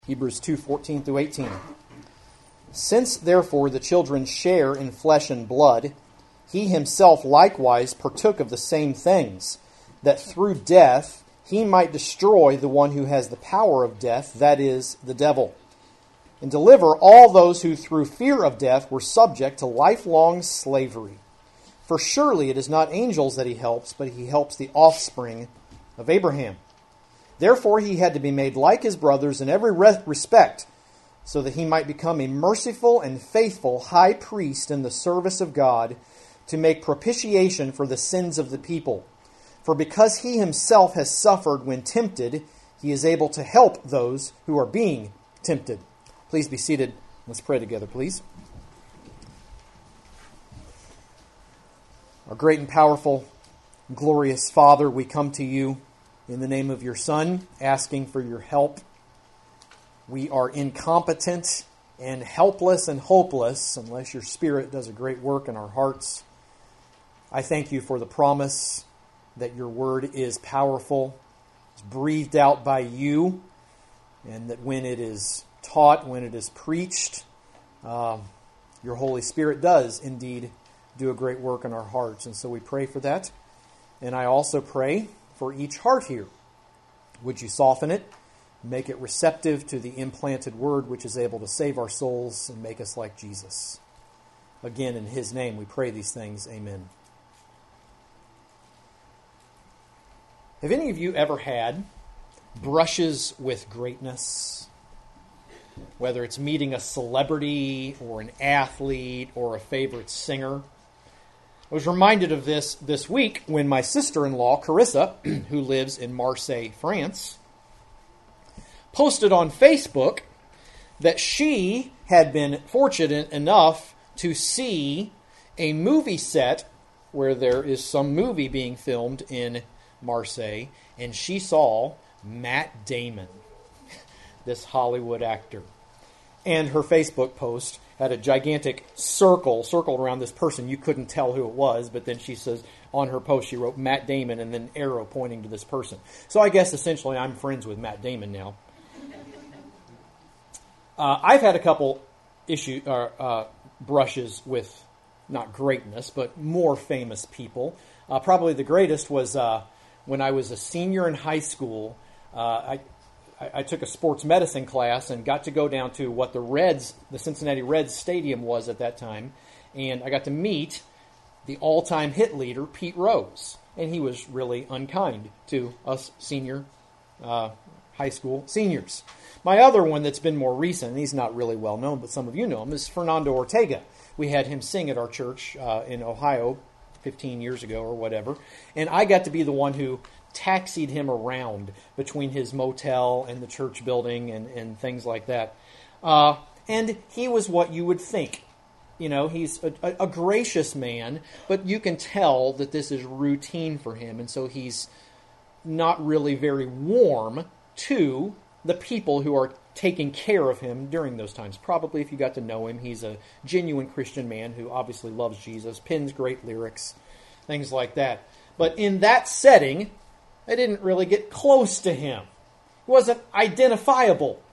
Hebrews 2:14 through 18. Since therefore the children share in flesh and blood, he himself likewise partook of the same things, that through death he might destroy the one who has the power of death, that is, the devil, and deliver all those who through fear of death were subject to lifelong slavery. For surely it is not angels that he helps, but he helps the offspring of Abraham. Therefore he had to be made like his brothers in every respect, so that he might become a merciful and faithful high priest in the service of God, to make propitiation for the sins of the people. For because he himself has suffered when tempted, he is able to help those who are being tempted. Please be seated. Let's pray together, please. Our great and powerful, glorious Father, we come to you in the name of your Son, asking for your help. We are incompetent and helpless and hopeless unless your Spirit does a great work in our hearts. I thank you for the promise that your word is powerful, it's breathed out by you, and that when it is taught, when it is preached, your Holy Spirit does indeed do a great work in our hearts. And so we pray for that. And I also pray for each heart here. Would you soften it, make it receptive to the implanted word which is able to save our souls and make us like Jesus. Again, in his name we pray these things. Amen. Have any of you ever had brushes with greatness? Whether it's meeting a celebrity or an athlete or a favorite singer. I was reminded of this week when my sister-in-law, Carissa, who lives in Marseille, France, posted on Facebook that she had been fortunate enough to see a movie set where there is some movie being filmed in Marseille, and she saw Matt Damon, this Hollywood actor. And her Facebook post had a gigantic circle around this person. You couldn't tell who it was, but then she says, on her post, she wrote Matt Damon and then arrow pointing to this person. So I guess essentially I'm friends with Matt Damon now. I've had a couple brushes with, not greatness, but more famous people. Probably the greatest was when I was a senior in high school. I took a sports medicine class and got to go down to what the Cincinnati Reds stadium was at that time. And I got to meet the all-time hit leader, Pete Rose. And he was really unkind to us senior high school seniors. My other one that's been more recent, and he's not really well known, but some of you know him, is Fernando Ortega. We had him sing at our church in Ohio 15 years ago or whatever. And I got to be the one who taxied him around between his motel and the church building and things like that. And he was what you would think. You know, he's a gracious man, but you can tell that this is routine for him. And so he's not really very warm to the people who are taking care of him during those times. Probably if you got to know him, he's a genuine Christian man who obviously loves Jesus, pens great lyrics, things like that. But in that setting, I didn't really get close to him. He wasn't identifiable.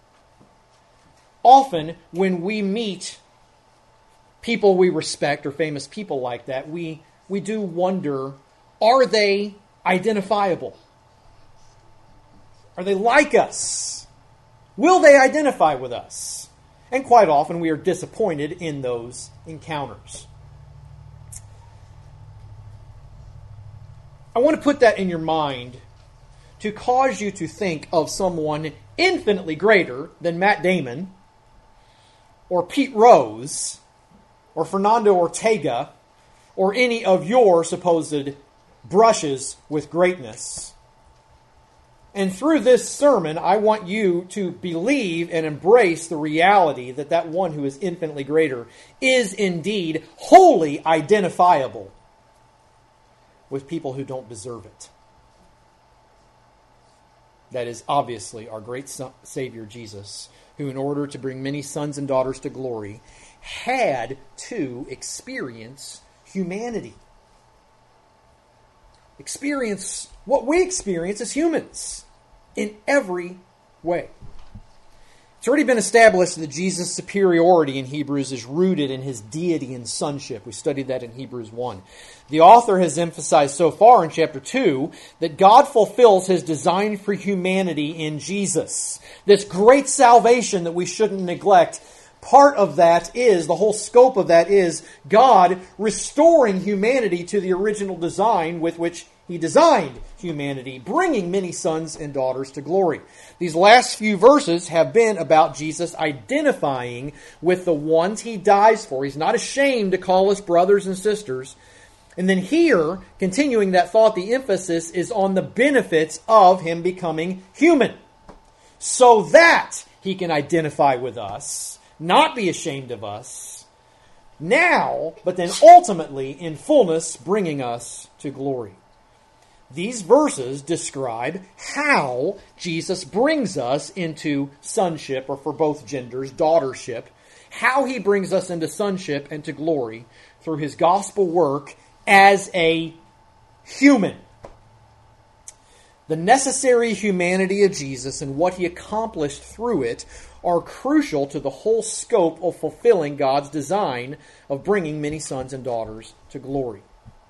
Often, when we meet people we respect or famous people like that, we do wonder, are they identifiable? Are they like us? Will they identify with us? And quite often, we are disappointed in those encounters. I want to put that in your mind to cause you to think of someone infinitely greater than Matt Damon or Pete Rose or Fernando Ortega or any of your supposed brushes with greatness. And through this sermon, I want you to believe and embrace the reality that that one who is infinitely greater is indeed wholly identifiable with people who don't deserve it. That is obviously our great Savior Jesus, who in order to bring many sons and daughters to glory, had to experience humanity. Experience what we experience as humans in every way. It's already been established that Jesus' superiority in Hebrews is rooted in his deity and sonship. We studied that in Hebrews 1. The author has emphasized so far in chapter 2 that God fulfills his design for humanity in Jesus. This great salvation that we shouldn't neglect, part of that is, the whole scope of that is, God restoring humanity to the original design with which he designed humanity, bringing many sons and daughters to glory. These last few verses have been about Jesus identifying with the ones he dies for. He's not ashamed to call us brothers and sisters. And then here, continuing that thought, the emphasis is on the benefits of him becoming human, so that he can identify with us, not be ashamed of us, now, but then ultimately, in fullness, bringing us to glory. These verses describe how Jesus brings us into sonship, or for both genders, daughtership, how he brings us into sonship and to glory through his gospel work as a human. The necessary humanity of Jesus and what he accomplished through it are crucial to the whole scope of fulfilling God's design of bringing many sons and daughters to glory.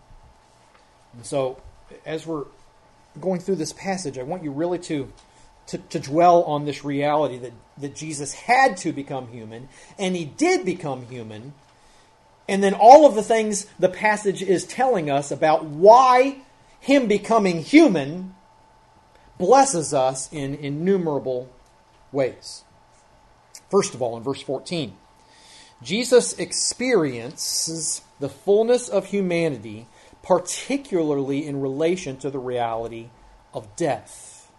And so, as we're going through this passage, I want you really to dwell on this reality that Jesus had to become human, and he did become human, and then all of the things the passage is telling us about why him becoming human blesses us in innumerable ways. First of all, in verse 14, Jesus experiences the fullness of humanity, particularly in relation to the reality of death.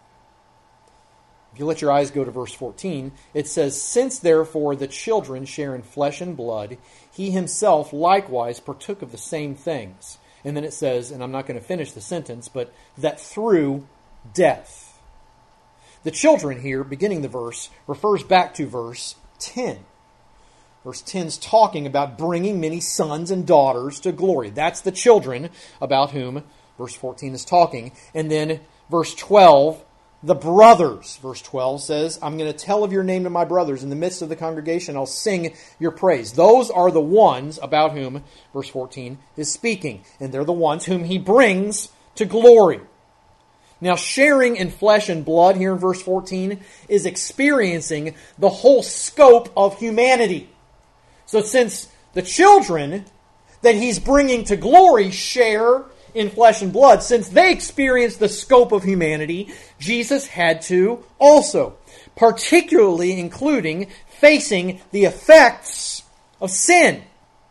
If you let your eyes go to verse 14, it says, "Since therefore the children share in flesh and blood, he himself likewise partook of the same things." And then it says, and I'm not going to finish the sentence, but that through death. The children here, beginning the verse, refers back to verse 10. Verse 10 is talking about bringing many sons and daughters to glory. That's the children about whom verse 14 is talking. And then verse 12, the brothers. Verse 12 says, "I'm going to tell of your name to my brothers. In the midst of the congregation, I'll sing your praise." Those are the ones about whom verse 14 is speaking. And they're the ones whom he brings to glory. Now, sharing in flesh and blood here in verse 14 is experiencing the whole scope of humanity. So since the children that he's bringing to glory share in flesh and blood, since they experience the scope of humanity, Jesus had to also, particularly including facing the effects of sin.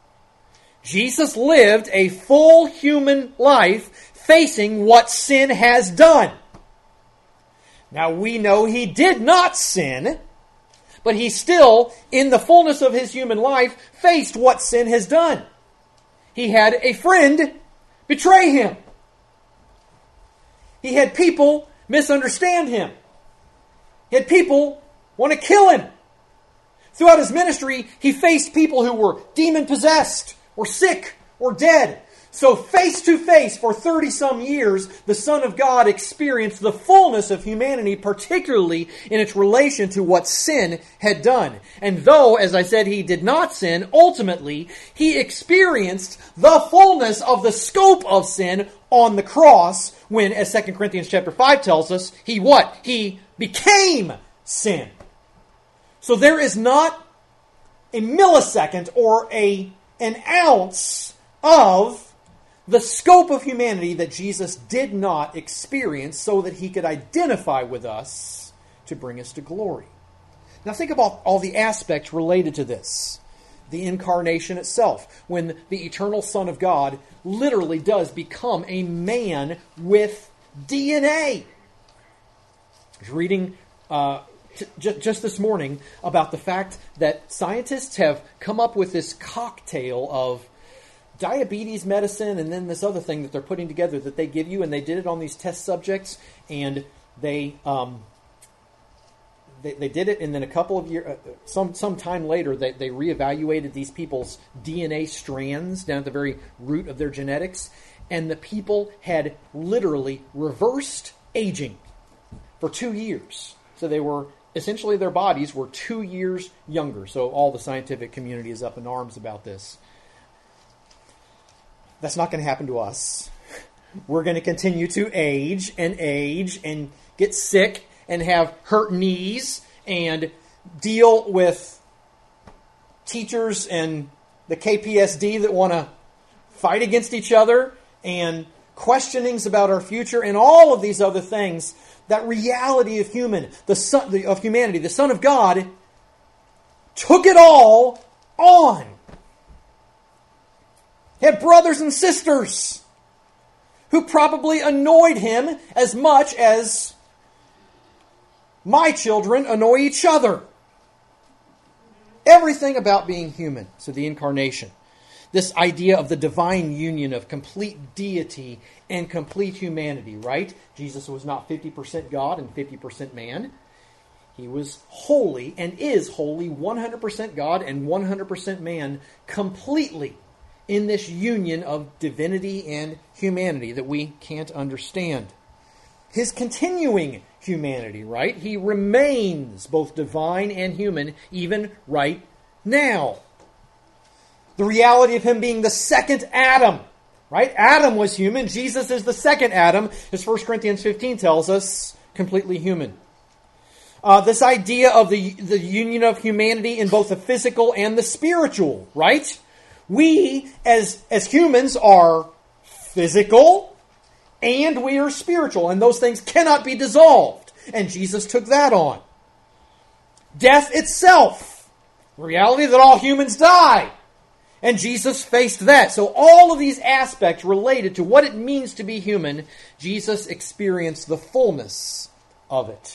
Jesus lived a full human life facing what sin has done. Now we know he did not sin, but he still, in the fullness of his human life, faced what sin has done. He had a friend betray him. He had people misunderstand him. He had people want to kill him. Throughout his ministry, he faced people who were demon-possessed, or sick, or dead. So face to face for 30-some years, the Son of God experienced the fullness of humanity, particularly in its relation to what sin had done. And though, as I said, he did not sin, ultimately, he experienced the fullness of the scope of sin on the cross when, as 2 Corinthians chapter 5 tells us, he what? He became sin. So there is not a millisecond or an ounce of the scope of humanity that Jesus did not experience so that he could identify with us to bring us to glory. Now think about all the aspects related to this. The incarnation itself, when the eternal Son of God literally does become a man with DNA. I was reading just this morning about the fact that scientists have come up with this cocktail of diabetes medicine and then this other thing that they're putting together that they give you, and they did it on these test subjects, and they did it, and then a couple of years, some time later, they reevaluated these people's DNA strands down at the very root of their genetics, and the people had literally reversed aging for 2 years. So they were essentially their bodies were 2 years younger. So all the scientific community is up in arms about this. That's not going to happen to us. We're going to continue to age and get sick and have hurt knees and deal with teachers and the KPSD that want to fight against each other and questionings about our future and all of these other things. That reality of humanity, the Son of God, took it all on. He had brothers and sisters who probably annoyed him as much as my children annoy each other. Everything about being human. So the incarnation. This idea of the divine union of complete deity and complete humanity, right? Jesus was not 50% God and 50% man. He was holy and is holy, 100% God and 100% man, completely in this union of divinity and humanity that we can't understand. His continuing humanity, right? He remains both divine and human even right now. The reality of him being the second Adam, right? Adam was human. Jesus is the second Adam, as 1 Corinthians 15 tells us, completely human. This idea of the union of humanity in both the physical and the spiritual, right? We, as humans, are physical and we are spiritual, and those things cannot be dissolved. And Jesus took that on. Death itself, the reality that all humans die. And Jesus faced that. So all of these aspects related to what it means to be human, Jesus experienced the fullness of it.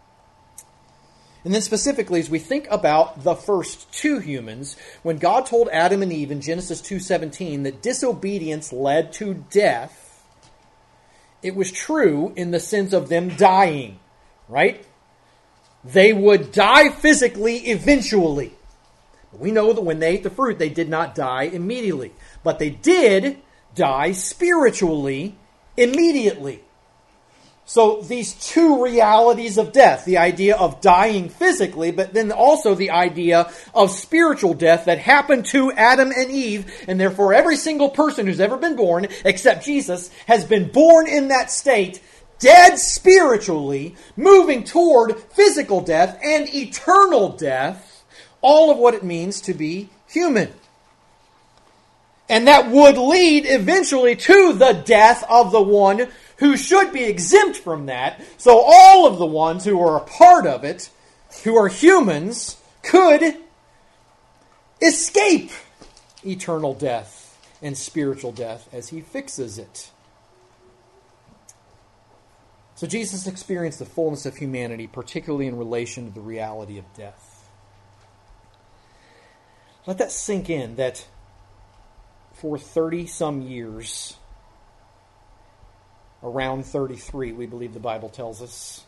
And then specifically, as we think about the first two humans, when God told Adam and Eve in Genesis 2:17 that disobedience led to death, it was true in the sense of them dying, right? They would die physically eventually. We know that when they ate the fruit, they did not die immediately. But they did die spiritually immediately. So these two realities of death, the idea of dying physically, but then also the idea of spiritual death that happened to Adam and Eve, and therefore every single person who's ever been born, except Jesus, has been born in that state, dead spiritually, moving toward physical death and eternal death. All of what it means to be human. And that would lead eventually to the death of the one who should be exempt from that. So all of the ones who are a part of it, who are humans, could escape eternal death and spiritual death as he fixes it. So Jesus experienced the fullness of humanity, particularly in relation to the reality of death. Let that sink in, that for 30-some years, around 33, we believe the Bible tells us,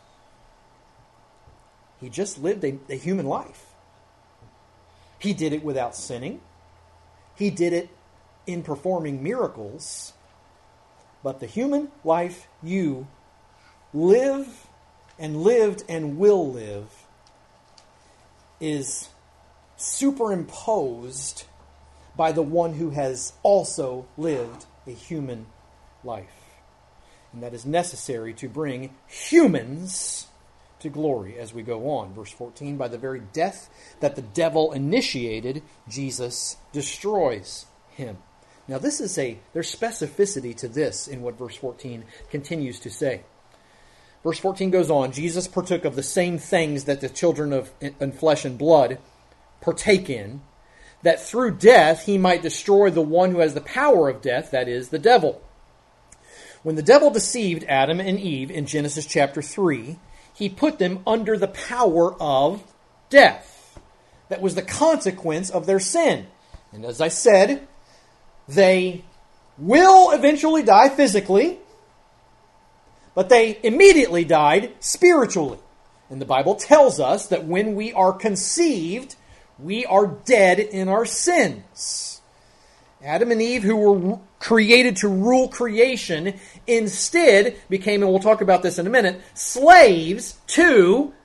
he just lived a human life. He did it without sinning. He did it in performing miracles. But the human life you live and lived and will live is superimposed by the one who has also lived a human life. And that is necessary to bring humans to glory as we go on. Verse 14, by the very death that the devil initiated, Jesus destroys him. Now there's specificity to this in what verse 14 continues to say. Verse 14 goes on, Jesus partook of the same things that the children of flesh and blood partake in, that through death he might destroy the one who has the power of death, that is, the devil. When the devil deceived Adam and Eve in Genesis chapter 3, he put them under the power of death. That was the consequence of their sin. And as I said, they will eventually die physically, but they immediately died spiritually. And the Bible tells us that when we are conceived, we are dead in our sins. Adam and Eve, who were created to rule creation, instead became, and we'll talk about this in a minute, slaves to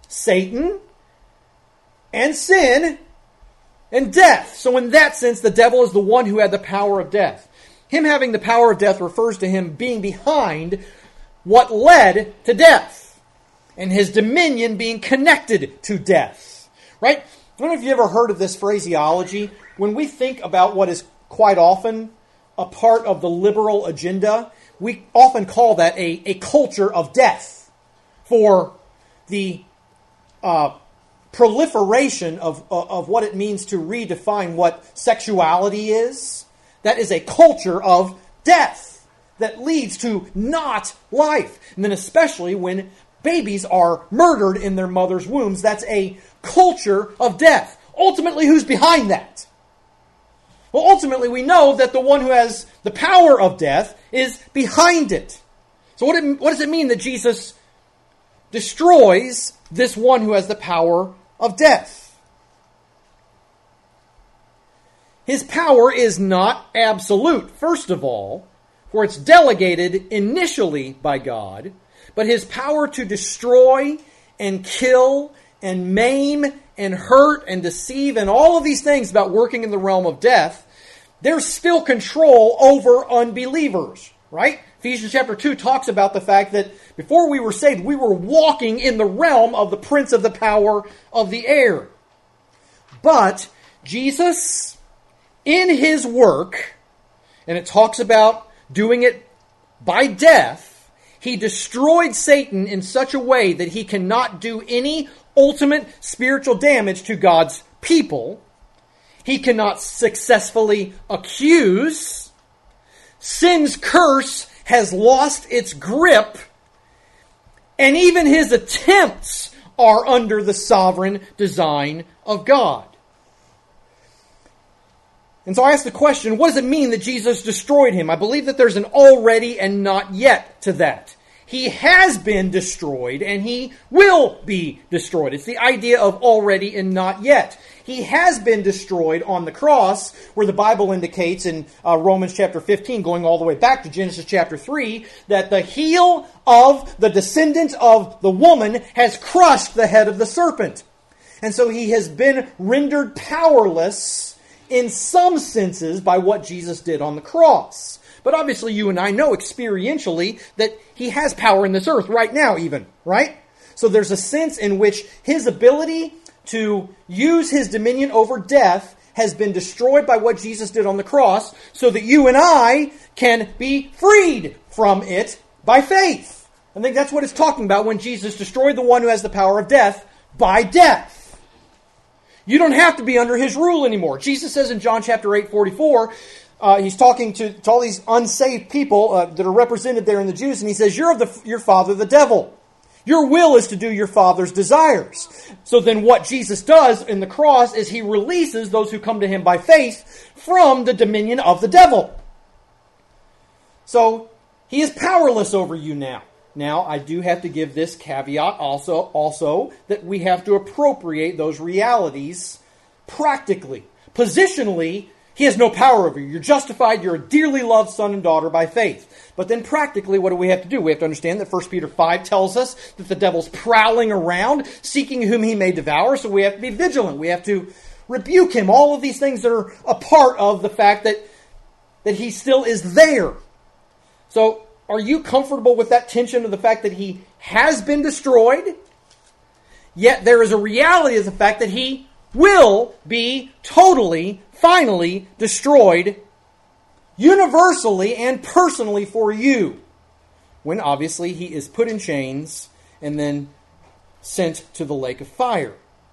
Satan and sin and death. So in that sense, the devil is the one who had the power of death. Him having the power of death refers to him being behind what led to death, and his dominion being connected to death. Right? I don't know if you ever heard of this phraseology. When we think about what is quite often a part of the liberal agenda, we often call that a culture of death for the proliferation of what it means to redefine what sexuality is. That is a culture of death that leads to not life. And then especially when babies are murdered in their mother's wombs, that's a culture of death. Ultimately, who's behind that? Well, ultimately, we know that the one who has the power of death is behind it. So what does it mean that Jesus destroys this one who has the power of death? His power is not absolute, first of all, for it's delegated initially by God, but his power to destroy and kill and maim and hurt and deceive and all of these things about working in the realm of death, there's still control over unbelievers, right? Ephesians chapter 2 talks about the fact that before we were saved, we were walking in the realm of the prince of the power of the air. But Jesus, in his work, and it talks about doing it by death, he destroyed Satan in such a way that he cannot do any ultimate spiritual damage to God's people. He cannot successfully accuse. Sin's curse has lost its grip, and even his attempts are under the sovereign design of God. And so I ask the question, what does it mean that Jesus destroyed him? I believe that there's an already and not yet to that. He has been destroyed, and he will be destroyed. It's the idea of already and not yet. He has been destroyed on the cross, where the Bible indicates in Romans chapter 15, going all the way back to Genesis chapter 3, that the heel of the descendant of the woman has crushed the head of the serpent. And so he has been rendered powerless in some senses by what Jesus did on the cross. But obviously you and I know experientially that he has power in this earth right now even, right? So there's a sense in which his ability to use his dominion over death has been destroyed by what Jesus did on the cross, so that you and I can be freed from it by faith. I think that's what it's talking about when Jesus destroyed the one who has the power of death by death. You don't have to be under his rule anymore. Jesus says in John chapter 8:44, he's talking to all these unsaved people that are represented there in the Jews, and he says, "You're of your father, the devil. Your will is to do your father's desires." So then what Jesus does in the cross is he releases those who come to him by faith from the dominion of the devil. So he is powerless over you now. Now, I do have to give this caveat also that we have to appropriate those realities practically. Positionally, he has no power over you. You're justified. You're a dearly loved son and daughter by faith. But then practically, what do we have to do? We have to understand that 1 Peter 5 tells us that the devil's prowling around, seeking whom he may devour. So we have to be vigilant. We have to rebuke him. All of these things that are a part of the fact that he still is there. So are you comfortable with that tension of the fact that he has been destroyed, yet there is a reality of the fact that he will be totally, finally destroyed universally and personally for you, when obviously he is put in chains and then sent to the lake of fire?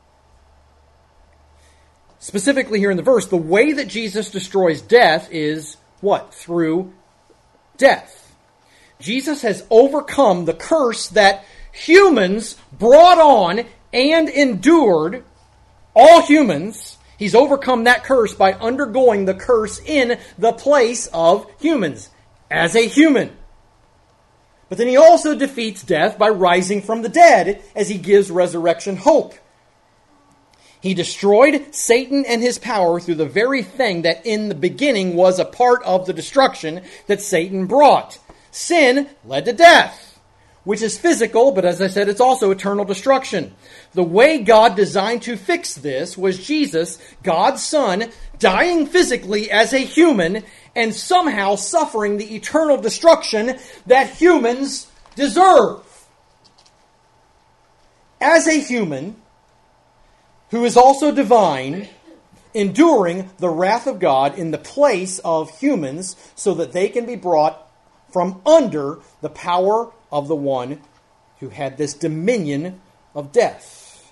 Specifically here in the verse, the way that Jesus destroys death is what? Through death. Jesus has overcome the curse that humans brought on and endured, all humans. He's overcome that curse by undergoing the curse in the place of humans, as a human. But then he also defeats death by rising from the dead as he gives resurrection hope. He destroyed Satan and his power through the very thing that in the beginning was a part of the destruction that Satan brought. Sin led to death. which is physical, but as I said, it's also eternal destruction. The way God designed to fix this was Jesus, God's Son, dying physically as a human and somehow suffering the eternal destruction that humans deserve. As a human who is also divine, enduring the wrath of God in the place of humans so that they can be brought from under the power of the one who had this dominion of death.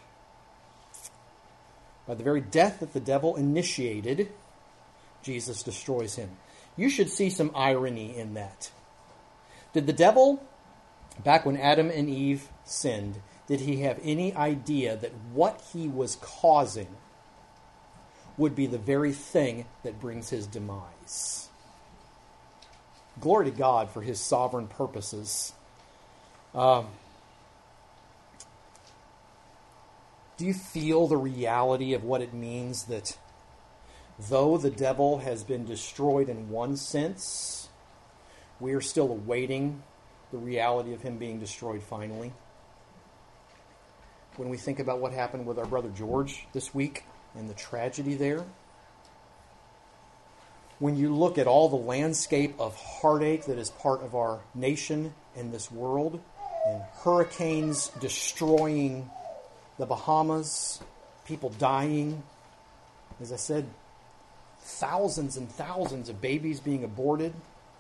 By the very death that the devil initiated, Jesus destroys him. You should see some irony in that. Did the devil, back when Adam and Eve sinned, did he have any idea that what he was causing would be the very thing that brings his demise? Glory to God for his sovereign purposes. Do you feel the reality of what it means that though the devil has been destroyed in one sense, we are still awaiting the reality of him being destroyed finally? When we think about what happened with our brother George this week and the tragedy there, when you look at all the landscape of heartache that is part of our nation and this world, and hurricanes destroying the Bahamas, people dying, as I said, thousands and thousands of babies being aborted,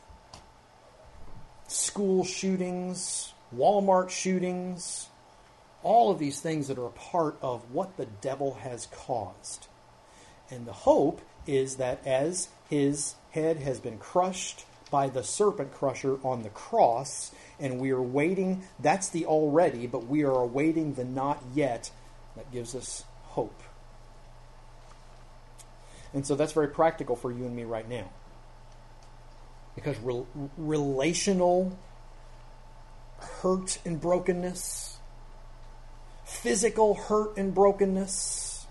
school shootings, Walmart shootings, all of these things that are a part of what the devil has caused. And the hope is that as his head has been crushed by the serpent crusher on the cross, and we are waiting, that's the already, but we are awaiting the not yet, that gives us hope. And so that's very practical for you and me right now. Because relational hurt and brokenness, physical hurt and brokenness,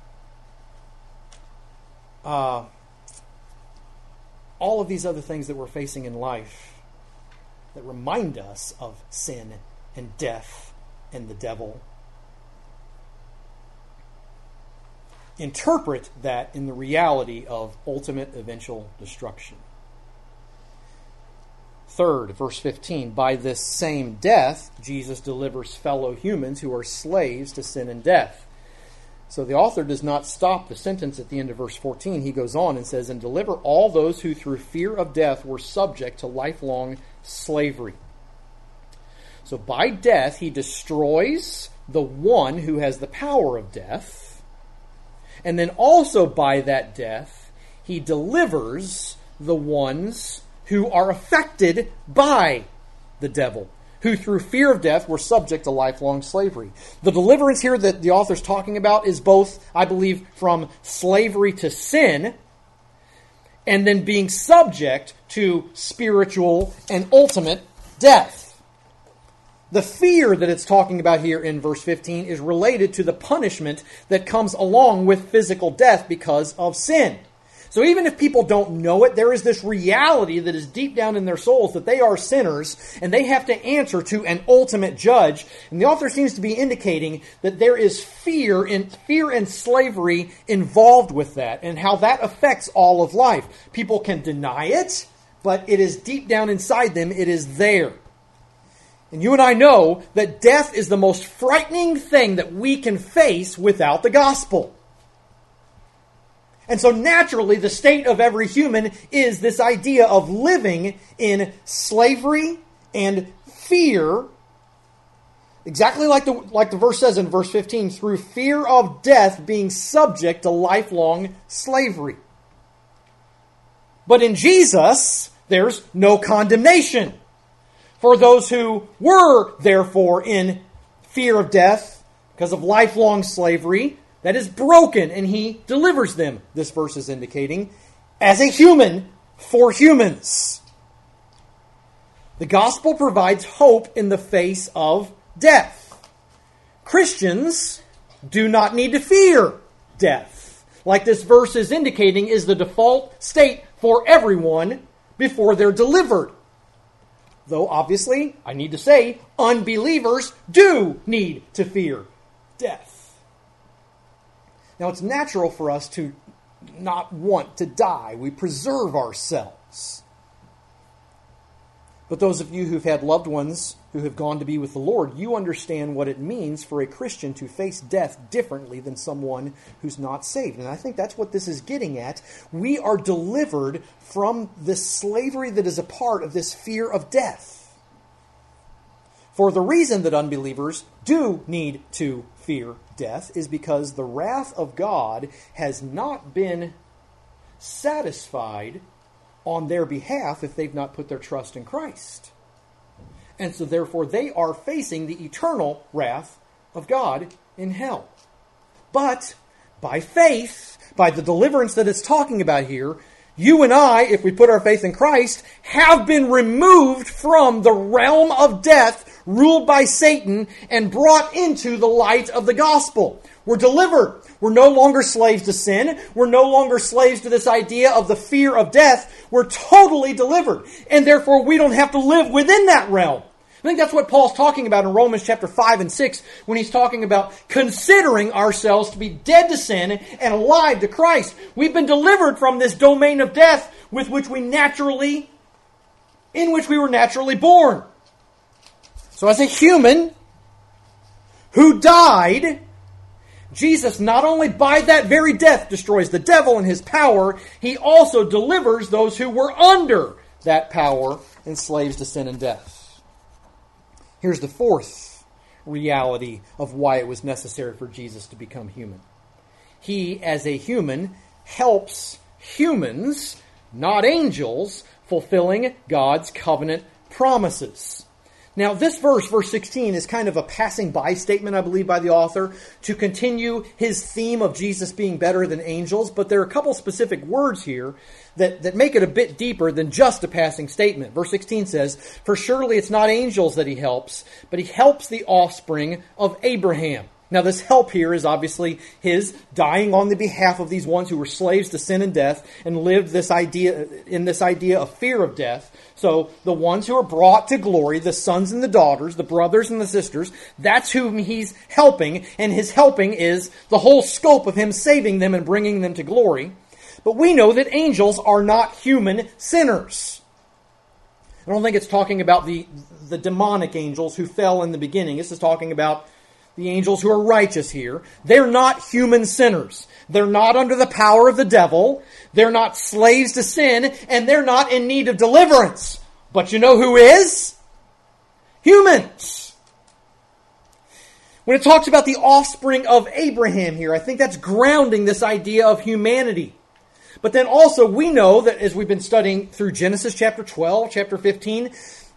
all of these other things that we're facing in life that remind us of sin and death and the devil. Interpret that in the reality of ultimate eventual destruction. Third, verse 15, by this same death, Jesus delivers fellow humans who are slaves to sin and death. So the author does not stop the sentence at the end of verse 14. He goes on and says, and deliver all those who through fear of death were subject to lifelong slavery. So by death, he destroys the one who has the power of death. And then also by that death, he delivers the ones who are affected by the devil, who through fear of death were subject to lifelong slavery. The deliverance here that the author's talking about is both, I believe, from slavery to sin and then being subject to spiritual and ultimate death. The fear that it's talking about here in verse 15 is related to the punishment that comes along with physical death because of sin. So even if people don't know it, there is this reality that is deep down in their souls that they are sinners and they have to answer to an ultimate judge. And the author seems to be indicating that there is fear and slavery involved with that and how that affects all of life. People can deny it, but it is deep down inside them. It is there. And you and I know that death is the most frightening thing that we can face without the gospel. And so naturally, the state of every human is this idea of living in slavery and fear, exactly like the verse says in verse 15, through fear of death being subject to lifelong slavery. But in Jesus, there's no condemnation for those who were, therefore, in fear of death because of lifelong slavery. That is broken, and he delivers them, this verse is indicating, as a human for humans. The gospel provides hope in the face of death. Christians do not need to fear death, like this verse is indicating is the default state for everyone before they're delivered. Though obviously, I need to say, unbelievers do need to fear death. Now, it's natural for us to not want to die. We preserve ourselves. But those of you who've had loved ones who have gone to be with the Lord, you understand what it means for a Christian to face death differently than someone who's not saved. And I think that's what this is getting at. We are delivered from this slavery that is a part of this fear of death. For the reason that unbelievers do need to fear death is because the wrath of God has not been satisfied on their behalf if they've not put their trust in Christ. And so therefore they are facing the eternal wrath of God in hell. But by faith, by the deliverance that it's talking about here, you and I, if we put our faith in Christ, have been removed from the realm of death ruled by Satan and brought into the light of the gospel. We're delivered. We're no longer slaves to sin. We're no longer slaves to this idea of the fear of death. We're totally delivered. And therefore we don't have to live within that realm. I think that's what Paul's talking about in Romans chapter 5 and 6 when he's talking about considering ourselves to be dead to sin and alive to Christ. We've been delivered from this domain of death in which we were naturally born. So as a human who died, Jesus not only by that very death destroys the devil and his power, he also delivers those who were under that power and slaves to sin and death. Here's the fourth reality of why it was necessary for Jesus to become human. He, as a human, helps humans, not angels, fulfilling God's covenant promises. Now, this verse 16, is kind of a passing by statement, I believe, by the author to continue his theme of Jesus being better than angels. But there are a couple specific words here that make it a bit deeper than just a passing statement. Verse 16 says, "For surely it's not angels that he helps, but he helps the offspring of Abraham." Now, this help here is obviously his dying on the behalf of these ones who were slaves to sin and death and lived this idea of fear of death. So the ones who are brought to glory, the sons and the daughters, the brothers and the sisters, that's whom he's helping. And his helping is the whole scope of him saving them and bringing them to glory. But we know that angels are not human sinners. I don't think it's talking about the demonic angels who fell in the beginning. This is talking about the angels who are righteous here. They're not human sinners. They're not under the power of the devil. They're not slaves to sin. And they're not in need of deliverance. But you know who is? Humans. When it talks about the offspring of Abraham here, I think that's grounding this idea of humanity. But then also we know that as we've been studying through Genesis chapter 12, chapter 15,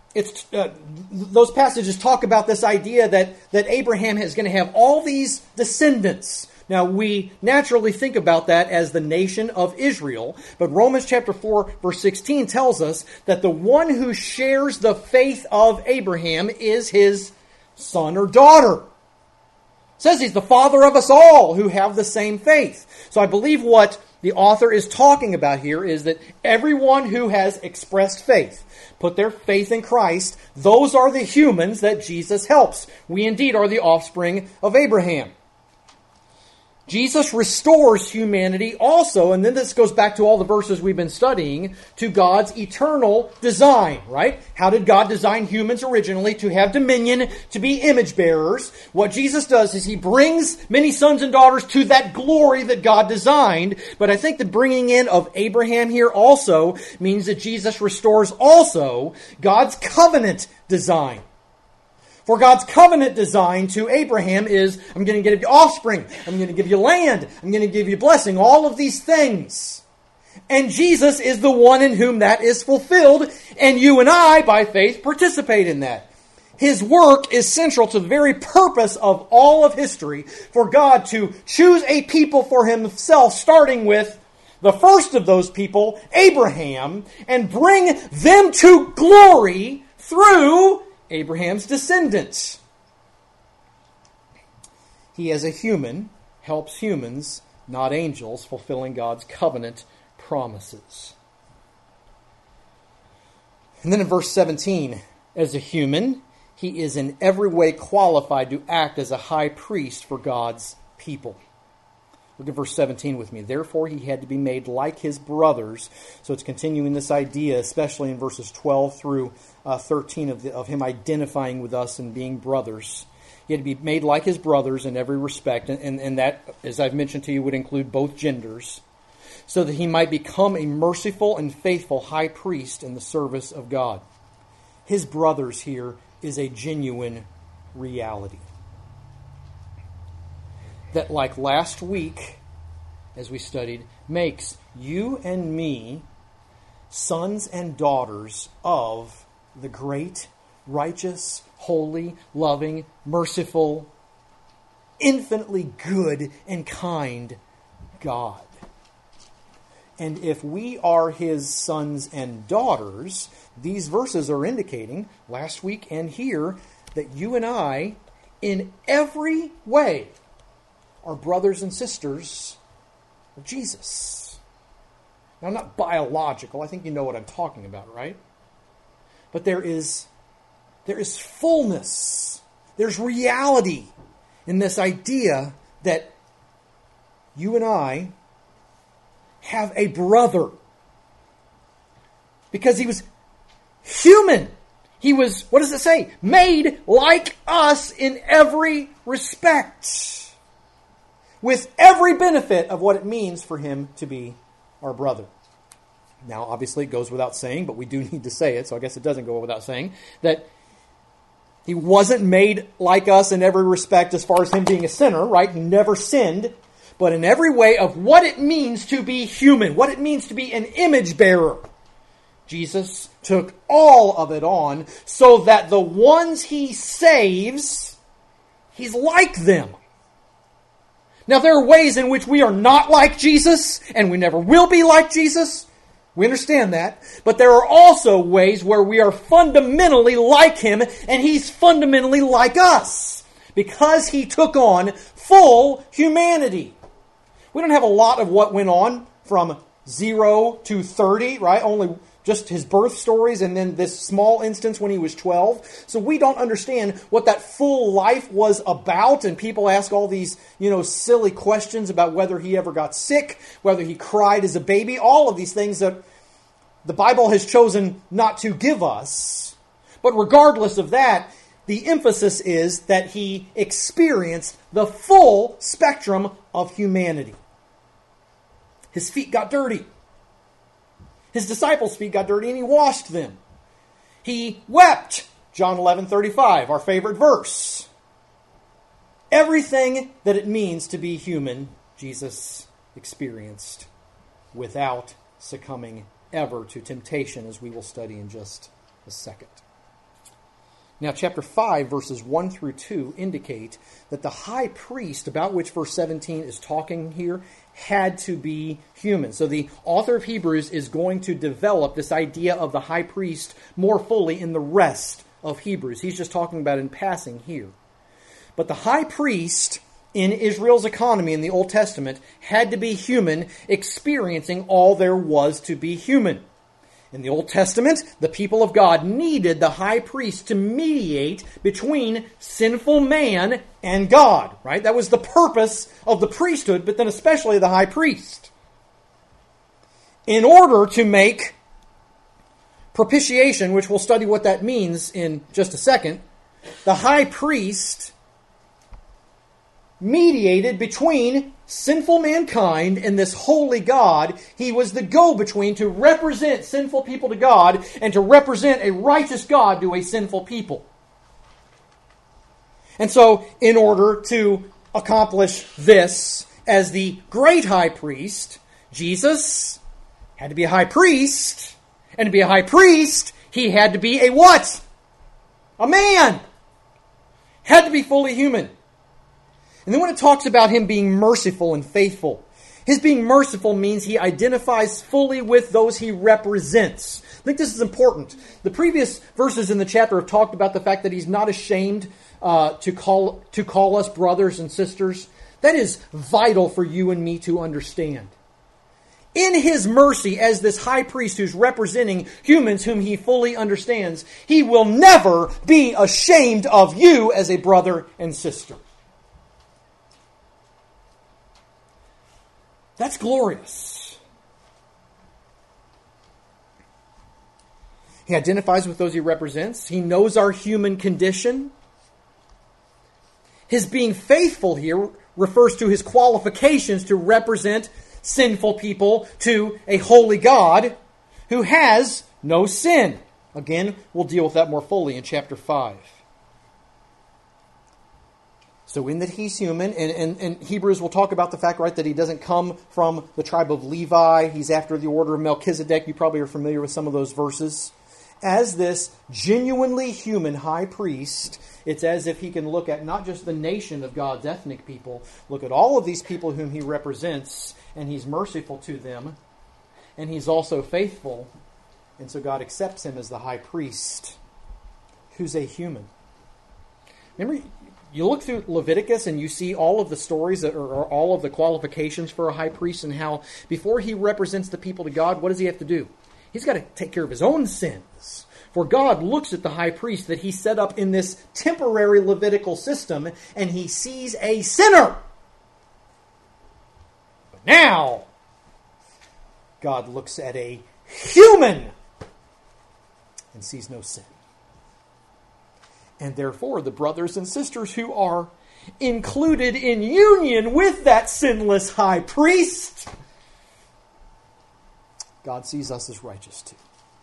those passages talk about this idea that Abraham is going to have all these descendants. Now, we naturally think about that as the nation of Israel, but Romans chapter 4, verse 16 tells us that the one who shares the faith of Abraham is his son or daughter. It says he's the father of us all who have the same faith. So I believe what the author is talking about here is that everyone who has expressed faith, put their faith in Christ, those are the humans that Jesus helps. We indeed are the offspring of Abraham. Jesus restores humanity also, and then this goes back to all the verses we've been studying, to God's eternal design, right? How did God design humans originally? To have dominion, to be image bearers. What Jesus does is he brings many sons and daughters to that glory that God designed. But I think the bringing in of Abraham here also means that Jesus restores also God's covenant design. For God's covenant design to Abraham is, I'm going to give you offspring, I'm going to give you land, I'm going to give you blessing, all of these things. And Jesus is the one in whom that is fulfilled, and you and I, by faith, participate in that. His work is central to the very purpose of all of history, for God to choose a people for himself, starting with the first of those people, Abraham, and bring them to glory through Abraham's descendants. He, as a human, helps humans, not angels, fulfilling God's covenant promises. And then in verse 17, as a human, he is in every way qualified to act as a high priest for God's people. Look at verse 17 with me. Therefore, he had to be made like his brothers. So it's continuing this idea, especially in verses 12 through 13 of him identifying with us and being brothers. He had to be made like his brothers in every respect. And that, as I've mentioned to you, would include both genders, so that he might become a merciful and faithful high priest in the service of God. His brothers here is a genuine reality. That, like last week, as we studied, makes you and me sons and daughters of the great, righteous, holy, loving, merciful, infinitely good and kind God. And if we are his sons and daughters, these verses are indicating, last week and here, that you and I, in every way, are brothers and sisters of Jesus. Now, not biological. I think you know what I'm talking about, right? But there is fullness. There's reality in this idea that you and I have a brother. Because he was human. He was, what does it say? Made like us in every respect. With every benefit of what it means for him to be our brother. Now, obviously, it goes without saying, but we do need to say it, so I guess it doesn't go without saying, that he wasn't made like us in every respect as far as him being a sinner, right? He never sinned, but in every way of what it means to be human, what it means to be an image bearer. Jesus took all of it on so that the ones he saves, he's like them. Now, there are ways in which we are not like Jesus, and we never will be like Jesus. We understand that. But there are also ways where we are fundamentally like him, and he's fundamentally like us, because he took on full humanity. We don't have a lot of what went on from 0 to 30, right? Only just his birth stories and then this small instance when he was 12. So we don't understand what that full life was about. And people ask all these, silly questions about whether he ever got sick, whether he cried as a baby, all of these things that the Bible has chosen not to give us. But regardless of that, the emphasis is that he experienced the full spectrum of humanity. His feet got dirty. His disciples' feet got dirty and he washed them. He wept. John 11:35, our favorite verse. Everything that it means to be human, Jesus experienced without succumbing ever to temptation, as we will study in just a second. Now, chapter 5, verses 1 through 2 indicate that the high priest, about which verse 17 is talking here, had to be human. So the author of Hebrews is going to develop this idea of the high priest more fully in the rest of Hebrews. He's just talking about in passing here. But the high priest in Israel's economy in the Old Testament had to be human, experiencing all there was to be human. In the Old Testament, the people of God needed the high priest to mediate between sinful man and God, right? That was the purpose of the priesthood, but then especially the high priest. In order to make propitiation, which we'll study what that means in just a second, the high priest mediated between sinful mankind and this holy God. He was the go-between to represent sinful people to God and to represent a righteous God to a sinful people. And so, in order to accomplish this, as the great high priest, Jesus had to be a high priest. And to be a high priest, he had to be a what? A man. Had to be fully human. And then when it talks about him being merciful and faithful, his being merciful means he identifies fully with those he represents. I think this is important. The previous verses in the chapter have talked about the fact that he's not ashamed to call us brothers and sisters. That is vital for you and me to understand. in his mercy, as this high priest who's representing humans whom he fully understands, he will never be ashamed of you as a brother and sister. That's glorious. He identifies with those he represents. He knows our human condition. His being faithful here refers to his qualifications to represent sinful people to a holy God who has no sin. Again, we'll deal with that more fully in chapter 5. So in that he's human, and Hebrews will talk about the fact, right, that he doesn't come from the tribe of Levi. He's after the order of Melchizedek. You probably are familiar with some of those verses. As this genuinely human high priest, it's as if he can look at not just the nation of God's ethnic people, look at all of these people whom he represents, and he's merciful to them, and he's also faithful. And so God accepts him as the high priest, who's a human. Remember, you look through Leviticus and you see all of the stories or all of the qualifications for a high priest, and how before he represents the people to God, what does he have to do? He's got to take care of his own sins. For God looks at the high priest that he set up in this temporary Levitical system, and he sees a sinner. But now, God looks at a human and sees no sin. And therefore, the brothers and sisters who are included in union with that sinless high priest, God sees us as righteous too.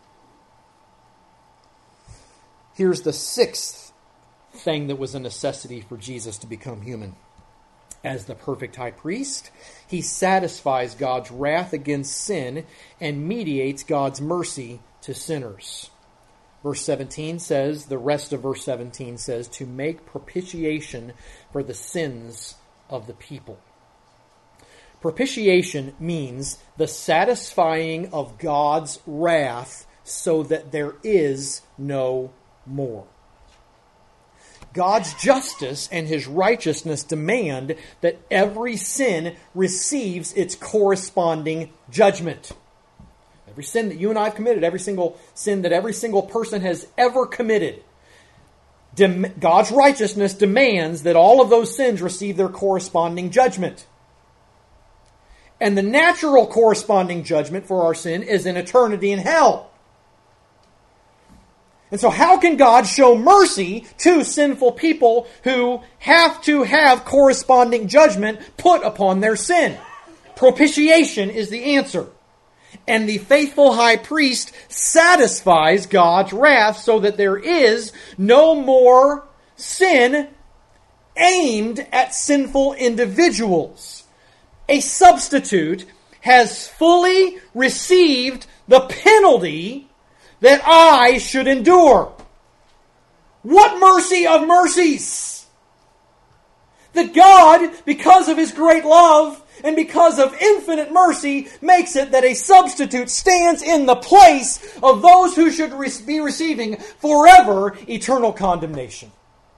Here's the sixth thing that was a necessity for Jesus to become human. As the perfect high priest, he satisfies God's wrath against sin and mediates God's mercy to sinners. Verse 17 says, the rest of verse 17 says, to make propitiation for the sins of the people. Propitiation means the satisfying of God's wrath so that there is no more. God's justice and his righteousness demand that every sin receives its corresponding judgment. Every sin that you and I have committed, every single sin that every single person has ever committed, God's righteousness demands that all of those sins receive their corresponding judgment. And the natural corresponding judgment for our sin is an eternity in hell. And so how can God show mercy to sinful people who have to have corresponding judgment put upon their sin? Propitiation is the answer. And the faithful high priest satisfies God's wrath so that there is no more sin aimed at sinful individuals. A substitute has fully received the penalty that I should endure. What mercy of mercies! That God, because of his great love and because of infinite mercy, makes it that a substitute stands in the place of those who should be receiving forever eternal condemnation.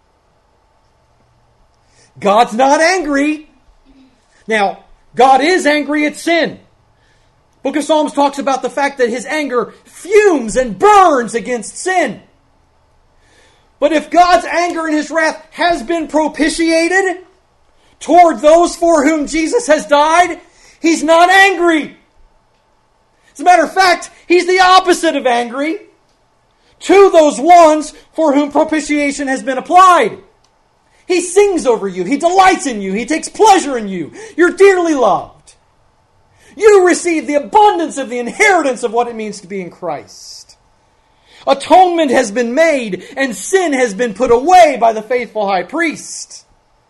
God's not angry. Now, God is angry at sin. Book of Psalms talks about the fact that his anger fumes and burns against sin. But if God's anger and his wrath has been propitiated toward those for whom Jesus has died, he's not angry. As a matter of fact, he's the opposite of angry to those ones for whom propitiation has been applied. He sings over you. He delights in you. He takes pleasure in you. You're dearly loved. You receive the abundance of the inheritance of what it means to be in Christ. Atonement has been made and sin has been put away by the faithful high priest.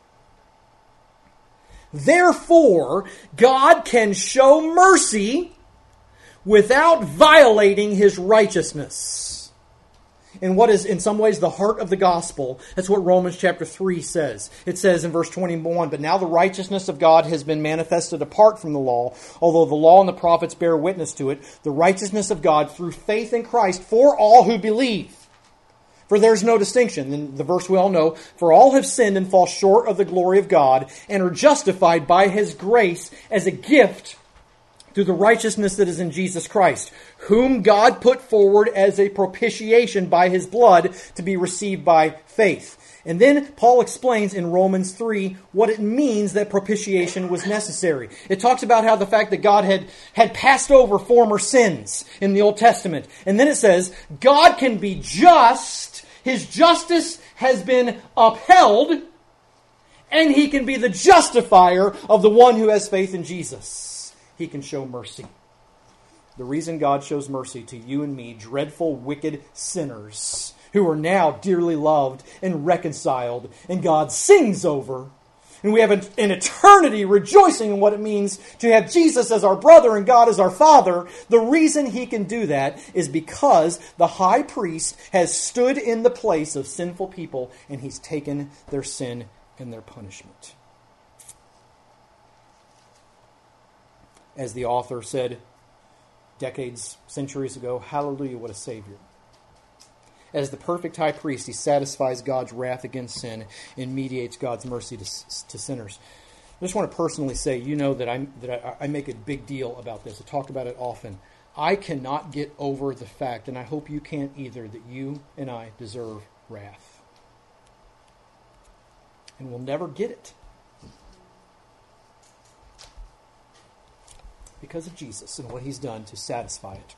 Therefore, God can show mercy without violating his righteousness. In what is in some ways the heart of the gospel. That's what Romans chapter 3 says. It says in verse 21, but now the righteousness of God has been manifested apart from the law, although the law and the prophets bear witness to it, the righteousness of God through faith in Christ for all who believe. For there's no distinction. And the verse we all know, for all have sinned and fall short of the glory of God and are justified by his grace as a gift through the righteousness that is in Jesus Christ, whom God put forward as a propitiation by his blood to be received by faith. And then Paul explains in Romans 3 what it means that propitiation was necessary. It talks about how the fact that God had passed over former sins in the Old Testament. And then it says, God can be just, his justice has been upheld, and he can be the justifier of the one who has faith in Jesus. He can show mercy. The reason God shows mercy to you and me, dreadful, wicked sinners, who are now dearly loved and reconciled, and God sings over. And we have an eternity rejoicing in what it means to have Jesus as our brother and God as our Father. The reason he can do that is because the high priest has stood in the place of sinful people, and he's taken their sin and their punishment. As the author said decades, centuries ago, hallelujah, what a Savior. As the perfect high priest, he satisfies God's wrath against sin and mediates God's mercy to sinners. I just want to personally say, you know that I make a big deal about this. I talk about it often. I cannot get over the fact, and I hope you can't either, that you and I deserve wrath. And we'll never get it. Because of Jesus and what he's done to satisfy it.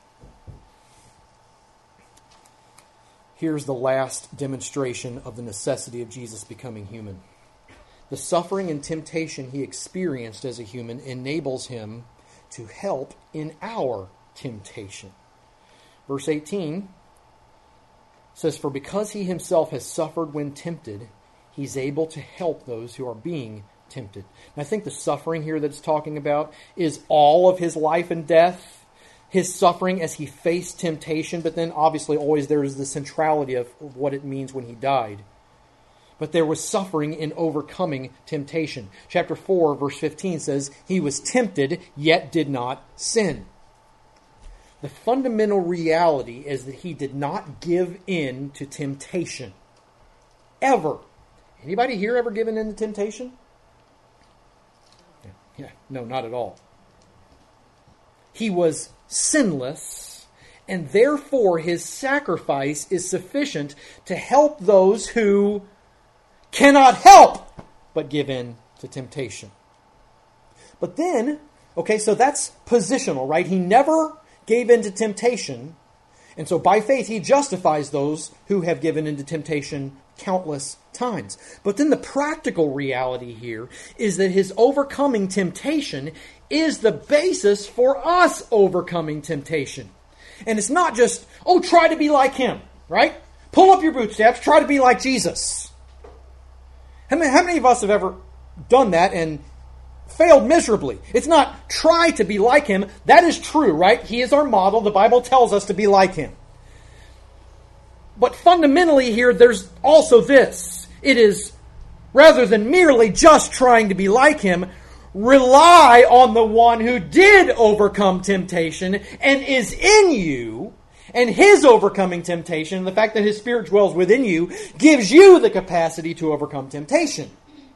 Here's the last demonstration of the necessity of Jesus becoming human. The suffering and temptation he experienced as a human enables him to help in our temptation. Verse 18 says, "For because he himself has suffered when tempted, he's able to help those who are being tempted." And I think the suffering here that it's talking about is all of his life and death. His suffering as he faced temptation, but then obviously always there is the centrality of what it means when he died. But there was suffering in overcoming temptation. Chapter 4, verse 15 says, "He was tempted, yet did not sin." The fundamental reality is that he did not give in to temptation. Ever. Anybody here ever given in to temptation? Yeah, no, not at all. He was sinless, and therefore his sacrifice is sufficient to help those who cannot help but give in to temptation. But then, okay, so that's positional, right? He never gave in to temptation, and so by faith he justifies those who have given into temptation countless times. But then the practical reality here is that his overcoming temptation is the basis for us overcoming temptation. And it's not just, try to be like him, right? Pull up your bootstraps, try to be like Jesus. How many of us have ever done that and failed miserably? It's not try to be like him. That is true, right? He is our model. The Bible tells us to be like him. But fundamentally here, there's also this. It is, rather than merely just trying to be like him, rely on the one who did overcome temptation and is in you, and his overcoming temptation, the fact that his Spirit dwells within you, gives you the capacity to overcome temptation.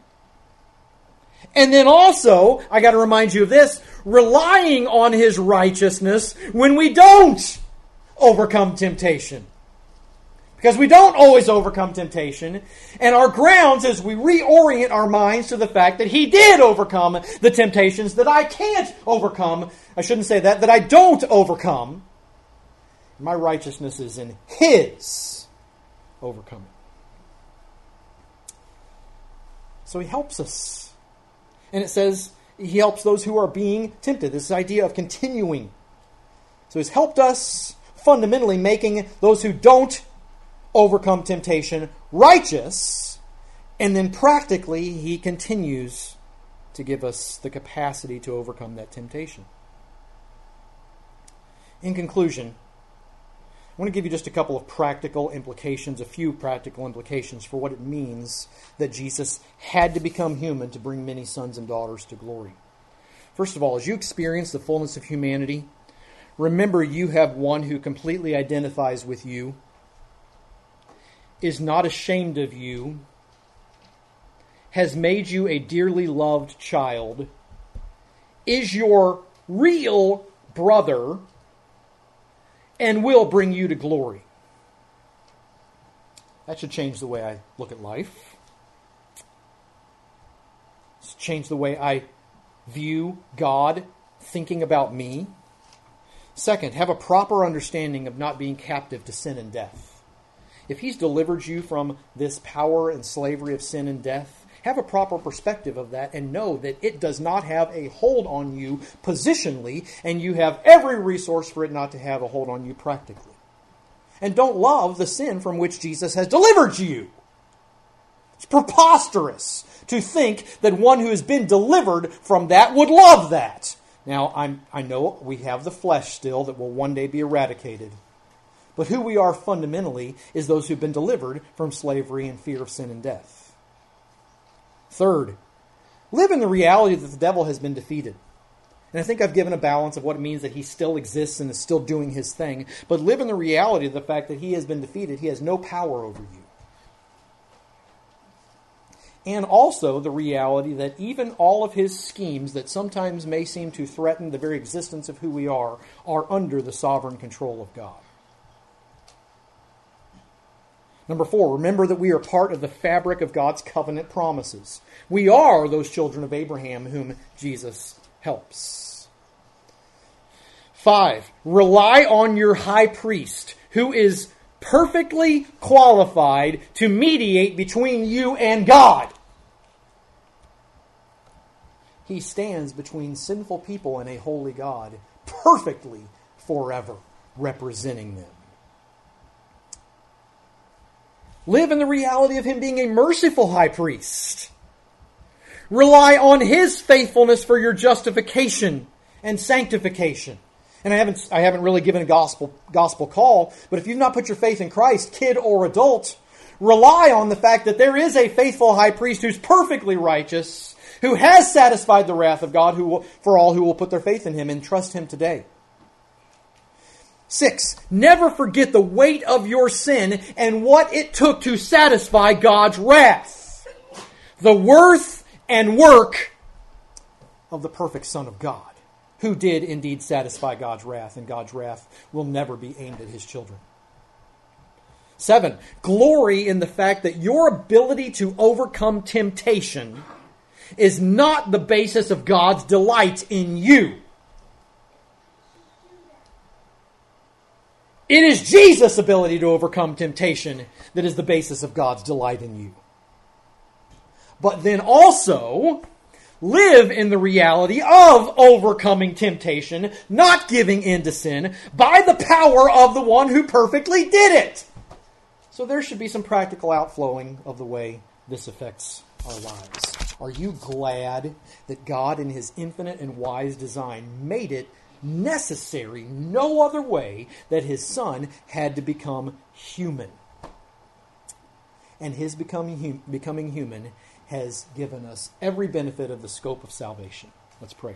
And then also, I got to remind you of this, relying on his righteousness when we don't overcome temptation. Because we don't always overcome temptation. And our grounds is we reorient our minds to the fact that he did overcome the temptations that I can't overcome. I shouldn't say that I don't overcome. My righteousness is in his overcoming. So he helps us. And it says he helps those who are being tempted. This idea of continuing. So he's helped us fundamentally, making those who don't overcome temptation righteous, and then practically he continues to give us the capacity to overcome that temptation. In conclusion, I want to give you just a couple of practical implications, a few practical implications for what it means that Jesus had to become human to bring many sons and daughters to glory. First of all, as you experience the fullness of humanity, remember you have one who completely identifies with you, is not ashamed of you, has made you a dearly loved child, is your real brother and will bring you to glory. That should change the way I look at life. It's change the way I view God thinking about me. Second, have a proper understanding of not being captive to sin and death. If He's delivered you from this power and slavery of sin and death, have a proper perspective of that and know that it does not have a hold on you positionally, and you have every resource for it not to have a hold on you practically. And don't love the sin from which Jesus has delivered you. It's preposterous to think that one who has been delivered from that would love that. Now, I know we have the flesh still that will one day be eradicated. But who we are fundamentally is those who've been delivered from slavery and fear of sin and death. Third, live in the reality that the devil has been defeated. And I think I've given a balance of what it means that he still exists and is still doing his thing. But live in the reality of the fact that he has been defeated. He has no power over you. And also the reality that even all of his schemes that sometimes may seem to threaten the very existence of who we are under the sovereign control of God. Number 4, remember that we are part of the fabric of God's covenant promises. We are those children of Abraham whom Jesus helps. 5, rely on your high priest, who is perfectly qualified to mediate between you and God. He stands between sinful people and a holy God, perfectly forever representing them. Live in the reality of Him being a merciful high priest. Rely on His faithfulness for your justification and sanctification. And I haven't really given a gospel call, but if you've not put your faith in Christ, kid or adult, rely on the fact that there is a faithful high priest who's perfectly righteous, who has satisfied the wrath of God for all who will put their faith in Him and trust Him today. 6, never forget the weight of your sin and what it took to satisfy God's wrath. The worth and work of the perfect Son of God, who did indeed satisfy God's wrath, and God's wrath will never be aimed at His children. 7, glory in the fact that your ability to overcome temptation is not the basis of God's delight in you. It is Jesus' ability to overcome temptation that is the basis of God's delight in you. But then also live in the reality of overcoming temptation, not giving in to sin, by the power of the one who perfectly did it. So there should be some practical outflowing of the way this affects our lives. Are you glad that God in His infinite and wise design made it necessary, no other way, that His Son had to become human? And His becoming human has given us every benefit of the scope of salvation. Let's pray.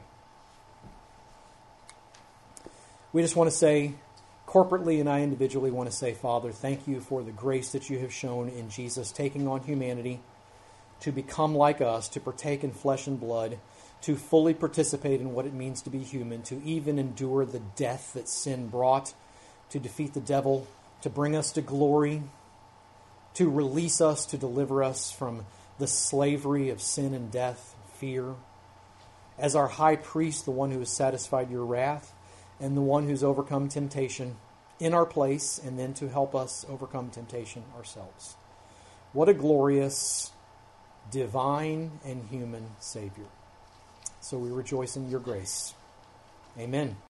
We just want to say, corporately and I individually want to say, Father, thank You for the grace that You have shown in Jesus taking on humanity, to become like us, to partake in flesh and blood, to fully participate in what it means to be human, to even endure the death that sin brought, to defeat the devil, to bring us to glory, to release us, to deliver us from the slavery of sin and death, fear. As our high priest, the one who has satisfied Your wrath, and the one who's overcome temptation in our place, and then to help us overcome temptation ourselves. What a glorious, divine, and human Savior. So we rejoice in Your grace. Amen.